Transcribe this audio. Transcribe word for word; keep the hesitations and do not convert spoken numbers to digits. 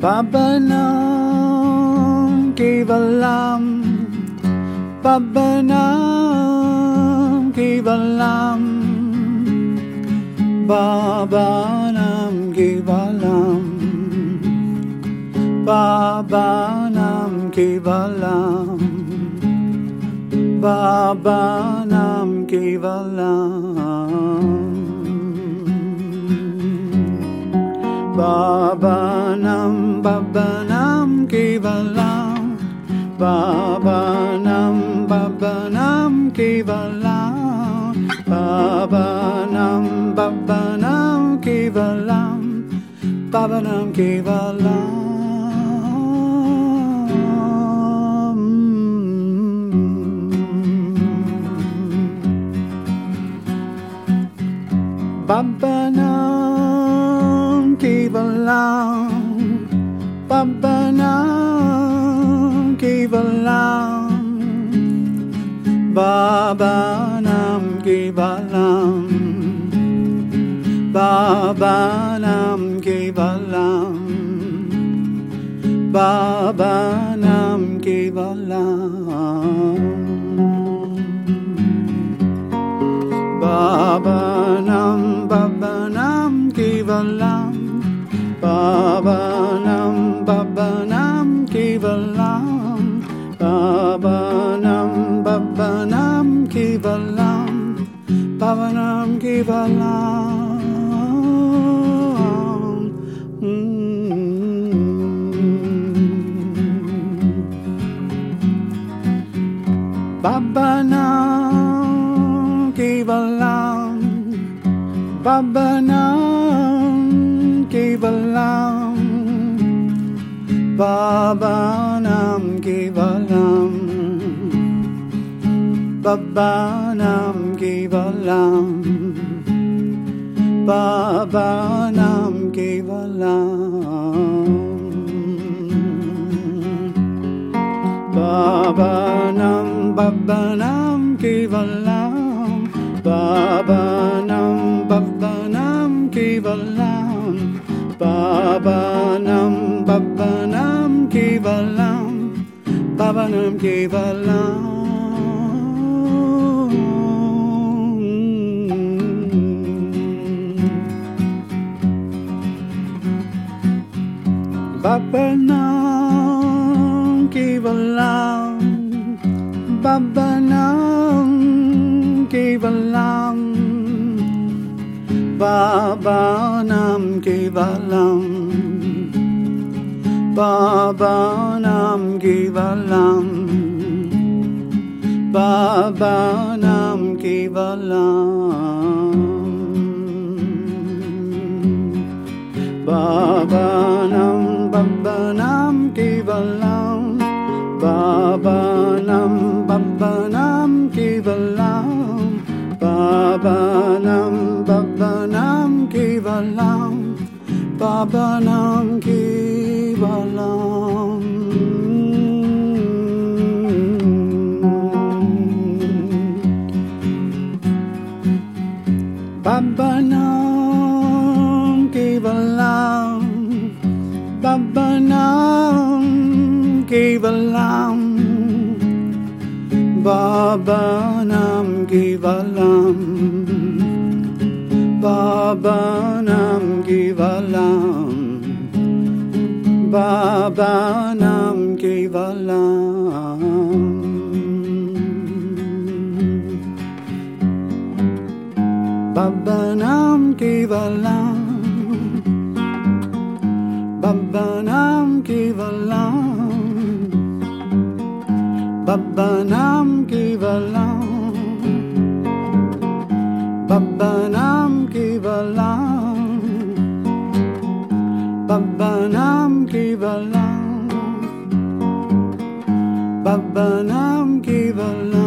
Babanam Kevalam, Babanam Kevalam, Babanam Kevalam, Babanam Kevalam, Babanam Kevalam, Babanam, Babanam Kevalam, Babanam, Babanam Kevalam, Babanam, Babanam Kevalam, Babanam Kevalam. Babanam Kevalam, Babanam Kevalam, Babanam Kevalam, Babanam Kevalam, Babanam Kevalam, Babanam, Babanam Kevalam, Babanam, Babanam Kevalam, Babanam, Babanam Kevalam, Babanam Kevalam. Babanam Kevalam, Babanam Kevalam, Babanam Kevalam, Babanam Kevalam, Babanam Kevalam, Babanam, Babanam Kevalam, Babanam, Babanam Kevalam, Babanam, Babanam Kevalam, Babanam Kevalam. Babanam Kevalam, Babanam Kevalam, Babanam Kevalam, Babanam Kevalam, Babanam Kevalam, Babanam, Babanam Kevalam, Babanam, Babanam Kevalam, Babanam, Babanam Kevalam, Babanam Kevalam. Babanam Kevalam, Babanam Kevalam, Babanam Kevalam, Babanam Kevalam, Babanam Kevalam, Babanam Kevalam, Babanam Kevalam, Babanam Kevalam, Babanam Kevalam, Babanam Kevalam, Babanam Kevalam.